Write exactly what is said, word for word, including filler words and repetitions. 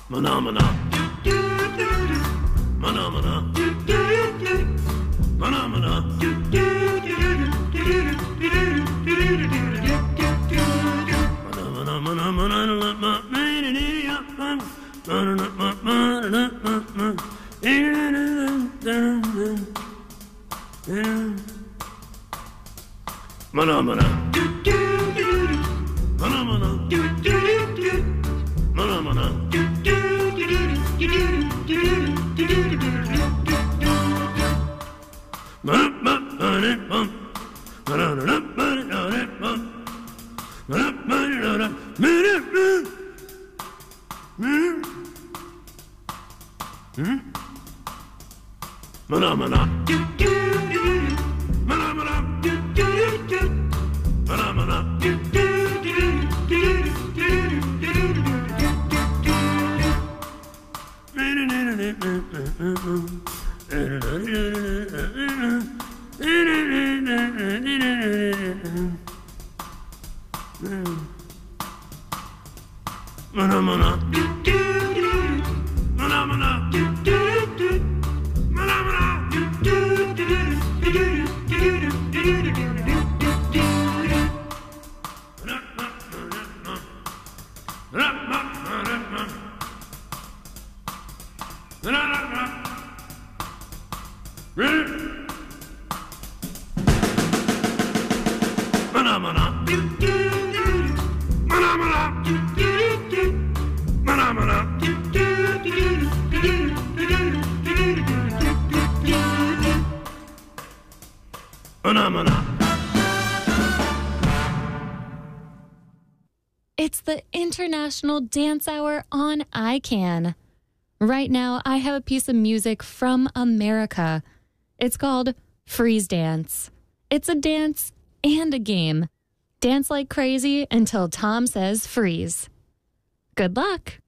Phenomena. Phenomena. Phenomena. Phenomena. Phenomena. It's the International Dance Hour on I CAN. Right now, I have a piece of music from America. It's called Freeze Dance. It's a dance and a game. Dance like crazy until Tom says freeze. Good luck.